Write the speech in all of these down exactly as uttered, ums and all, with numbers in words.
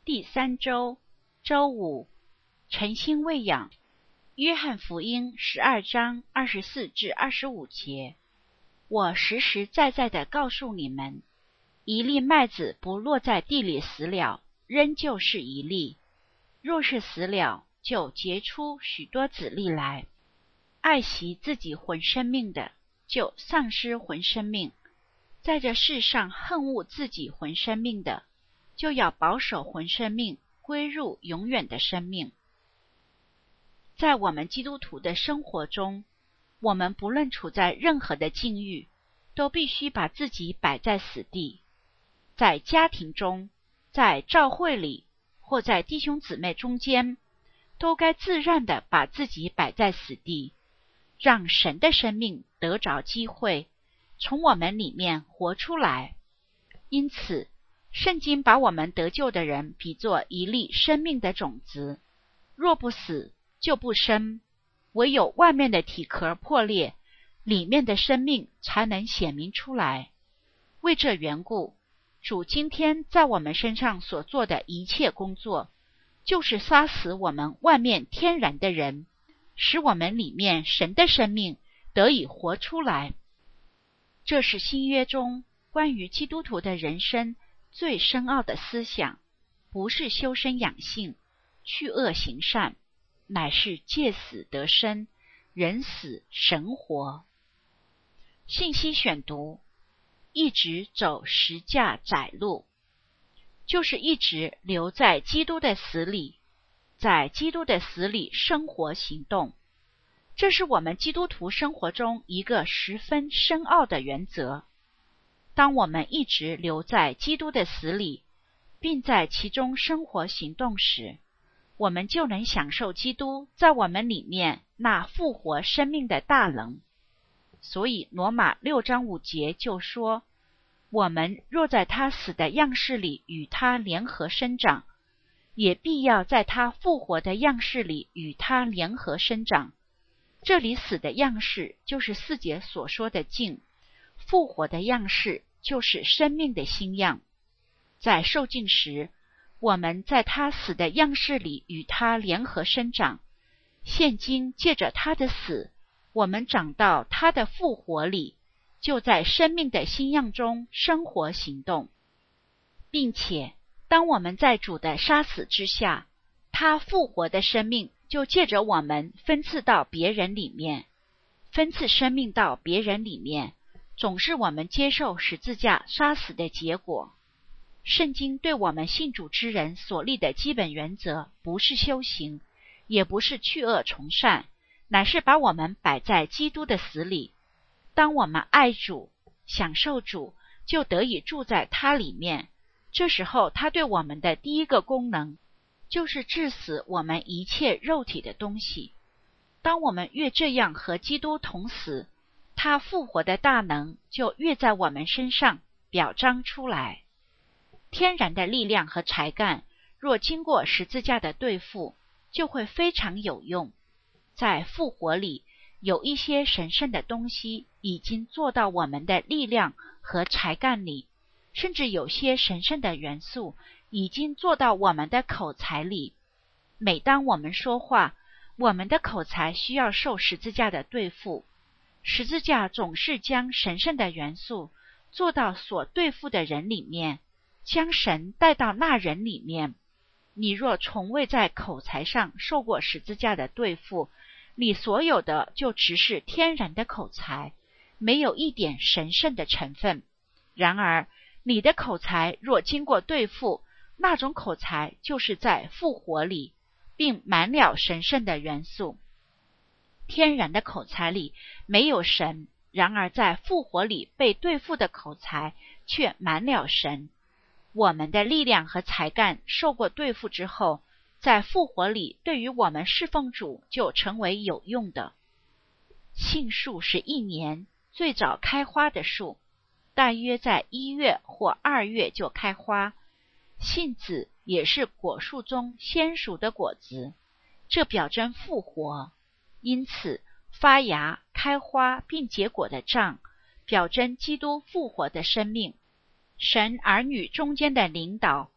第三周，周五，晨星喂养。约翰福音十二章二十四至二十五节。我实实在在地告诉你们，一粒麦子不落在地里死了，仍旧是一粒；若是死了，就结出许多子粒来。爱惜自己魂生命的，就丧失魂生命；在这世上恨恶自己魂生命的，就要保守魂生命归入永远的生命。在我们基督徒的生活中，我们不论处在任何的境遇，都必须把自己摆在死地。在家庭中，在教会里，或在弟兄姊妹中间，都该自然地把自己摆在死地，让神的生命得着机会，从我们里面活出来。因此，圣经把我们得救的人比作一粒生命的种子，若不死，就不生，唯有外面的体壳破裂，里面的生命才能显明出来。为这缘故，主今天在我们身上所做的一切工作，就是杀死我们外面天然的人，使我们里面神的生命得以活出来。这是新约中关于基督徒的人生最深奥的思想，不是修身养性，去恶行善，乃是借死得生，人死神活。信息选读：一直走十架窄路，就是一直留在基督的死里，在基督的死里生活行动。这是我们基督徒生活中一个十分深奥的原则。当我们一直留在基督的死里，并在其中生活行动时，我们就能享受基督在我们里面那复活生命的大能。所以罗马六章五节就说，我们若在他死的样式里与他联合生长，也必要在他复活的样式里与他联合生长。这里死的样式就是四节所说的境，复活的样式就是生命的新样。在受尽时，我们在他死的样式里与他联合生长，现今借着他的死，我们长到他的复活里，就在生命的新样中生活行动，并且当我们在主的杀死之下，他复活的生命就借着我们分赐到别人里面。分赐生命到别人里面，总是我们接受十字架杀死的结果。圣经对我们信主之人所立的基本原则，不是修行，也不是去恶从善，乃是把我们摆在基督的死里。当我们爱主，享受主，就得以住在他里面。这时候他对我们的第一个功能，就是治死我们一切肉体的东西。当我们越这样和基督同死，他复活的大能就越在我们身上表彰出来。天然的力量和才干，若经过十字架的对付，就会非常有用。在复活里，有一些神圣的东西已经做到我们的力量和才干里，甚至有些神圣的元素已经做到我们的口才里。每当我们说话，我们的口才需要受十字架的对付。十字架总是将神圣的元素做到所对付的人里面，将神带到那人里面。你若从未在口才上受过十字架的对付，你所有的就只是天然的口才，没有一点神圣的成分。然而你的口才若经过对付，那种口才就是在复活里，并满了神圣的元素。天然的口才里没有神，然而在复活里被对付的口才却满了神。我们的力量和才干受过对付之后，在复活里对于我们侍奉主就成为有用的。杏树是一年最早开花的树，大约在一月或二月就开花。杏子也是果树中先熟的果子，这表征复活。因此发芽、开花并结果的杖，表征基督复活的生命。神儿女中间的领导，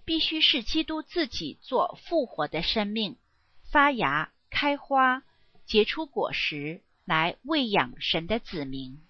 必须是基督自己做复活的生命，发芽、开花、结出果实，来喂养神的子民。